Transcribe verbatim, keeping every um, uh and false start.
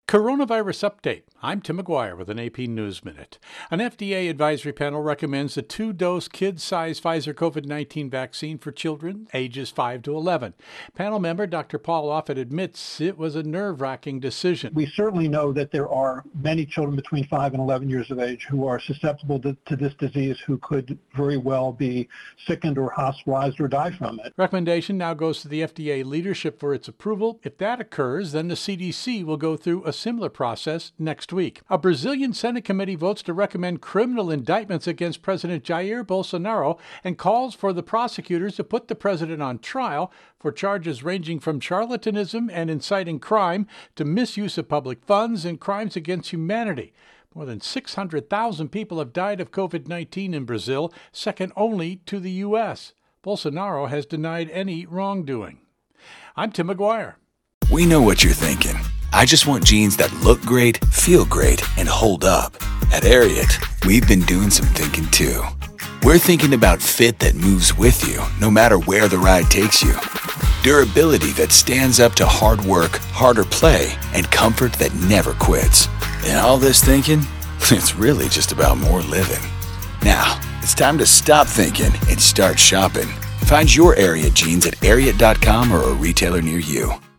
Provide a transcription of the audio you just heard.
Coronavirus update. I'm Tim McGuire with an A P News Minute. An F D A advisory panel recommends a two-dose kid-sized Pfizer COVID nineteen vaccine for children ages five to eleven. Panel member Doctor Paul Offit admits it was a nerve-wracking decision. We certainly know that there are many children between five and eleven years of age who are susceptible to, to this disease, who could very well be sickened or hospitalized or die from it. Recommendation now goes to the F D A leadership for its approval. If that occurs, then the C D C will go through a similar process next week. A Brazilian Senate committee votes to recommend criminal indictments against President Jair Bolsonaro and calls for the prosecutors to put the president on trial for charges ranging from charlatanism and inciting crime to misuse of public funds and crimes against humanity. More than six hundred thousand people have died of COVID nineteen in Brazil, second only to the U S. Bolsonaro has denied any wrongdoing. I'm Tim McGuire. We know what you're thinking. I just want jeans that look great, feel great, and hold up. At Ariat, we've been doing some thinking too. We're thinking about fit that moves with you, no matter where the ride takes you. Durability that stands up to hard work, harder play, and comfort that never quits. And all this thinking, it's really just about more living. Now, it's time to stop thinking and start shopping. Find your Ariat jeans at ariat dot com or a retailer near you.